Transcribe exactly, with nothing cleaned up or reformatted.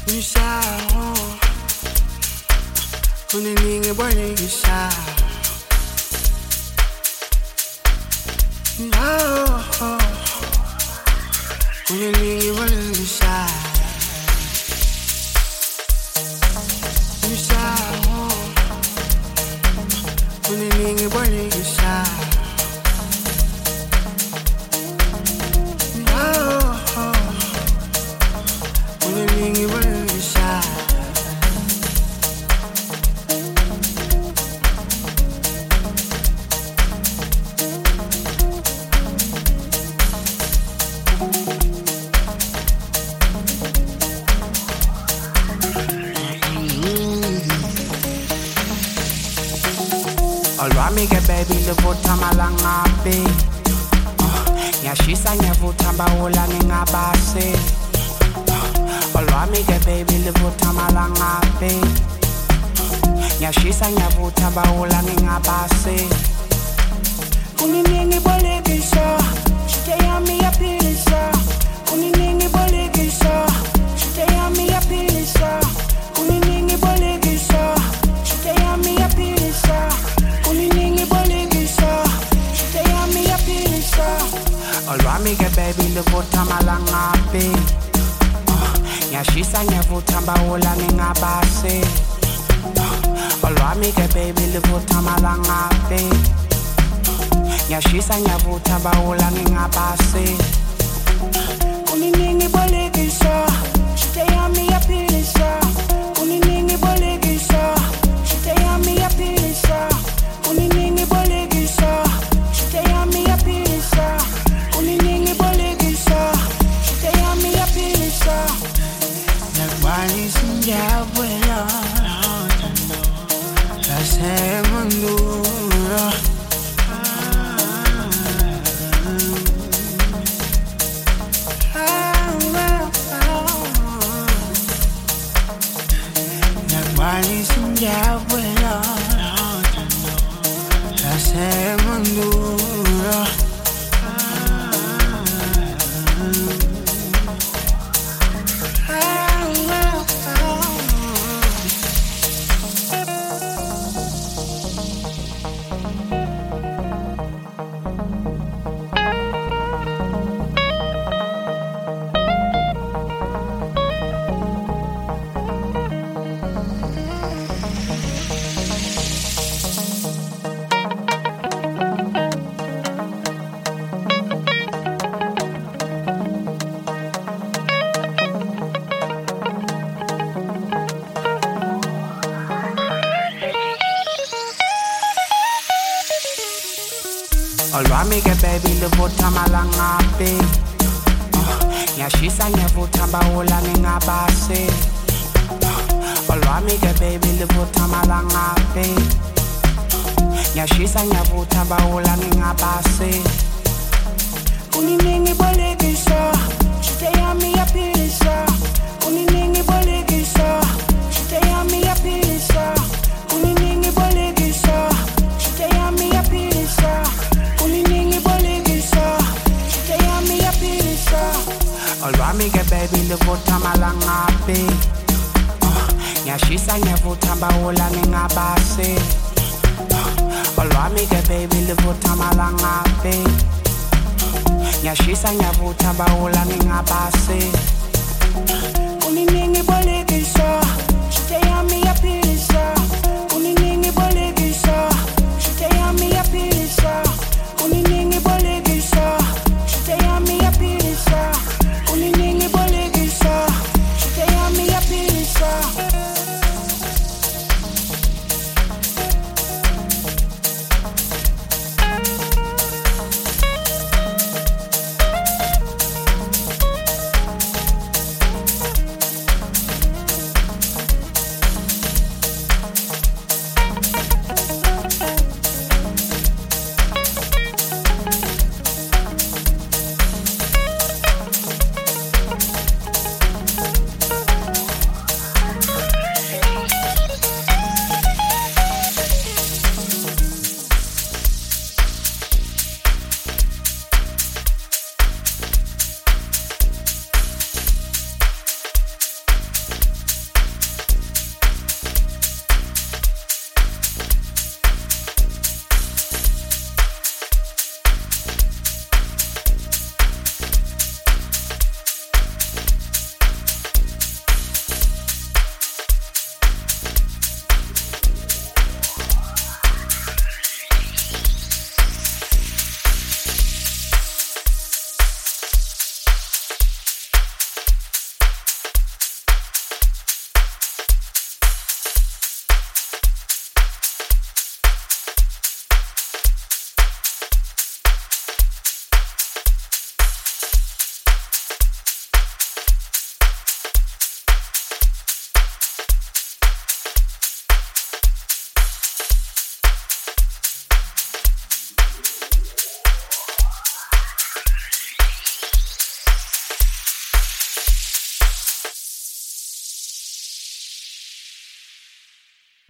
Unisahau Unininge bole gisahau No Unininge bole gisahau Unisahau Unininge bole gisahau Olwami-ke baby livuta malangabi Ngiyashisa ngiyavuta mbawula ngingabase Olwami-ke baby livuta malangabi Ngiyashisa ngiyavuta mbawula ngingabase Uniningi bolekisa Shite yami yapilisa Uniningi bolekisa Shite yami yapilisa Uniningi bolekisa Shite yami yapilisa Uniningi bolekisa Shite yami yapilisa Olwami-ke baby livuta malangabi Ngiyashisa ngiyavuta mbawula ngingabase Olwami-ke baby livuta malangabi Ngiyashisa ngiyavuta mbawula ngingabase Uniningi bolekisa Shite yami yapilisa Uniningi bolekisa Shite yami yapilisa Uniningi bolekisa Shite yami yapilisa Uniningi bolekisa Shite yami yapilisa Nagbani sinjabwela Lasemandura Nagbani sinjabwela Lasemandura Olwami-ke baby livuta malangabi Ngiyashisa ngiyavuta mbawula ngingabase Olwami-ke baby livuta malangabi Ngiyashisa ngiyavuta mbawula ngingabase Uniningi bolekisa Shite yami yapilisa Uniningi bolekisa Shite yami yapilisa Uniningi bolekisa Shite yami yapilisa Uniningi bolekisa Shite yami yapilisa Olwami-ke baby livuta malangabi Ngiyashisa ngiyavuta mbawula ngingabase Olwami-ke baby livuta malangabi Ngiyashisa ngiyavuta mbawula ngingabase Uniningi bolekisa